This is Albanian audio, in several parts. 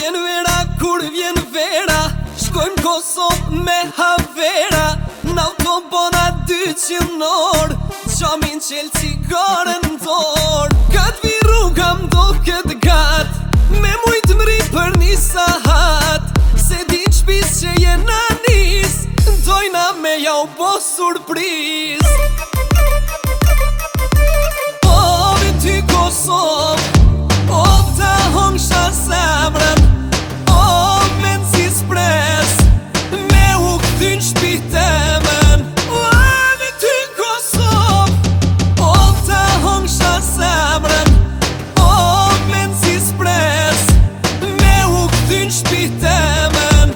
vjen vera, kur vjen vera, shkojmë Kosovë me havera. Në autobona 200 orë, qamin qelë cigaren dorë. Këtë vi rruga m'do këtë gatë, me mujtë mri për një sahat. Se din shpis që jena nis, dojna me jau bo surpriz. O, vi ty Kosovë, o, ta hongsha zemrën, o, men si spres, me u këthyn shpitemen. O, vi ty Kosovë, o, ta hongsha zemrën, o, men si spres, me u këthyn shpitemen.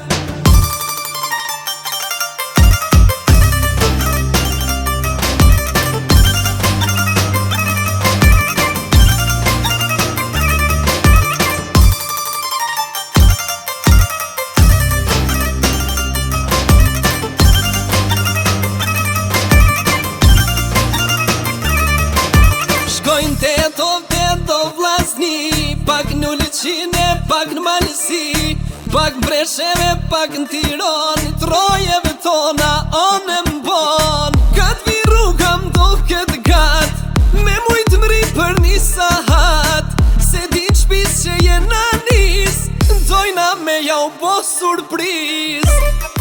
Shkojnë të vlasni, pak në Lëqine, pak në Malësi, pak në Bresheve, pak në Tiranë, trojeve tona onë mbon. Këtë vi rruga m'do këtë gatë, me mujtë mri për një sahat. Se din shpis që jena nis, dojna me jau bo surpriz.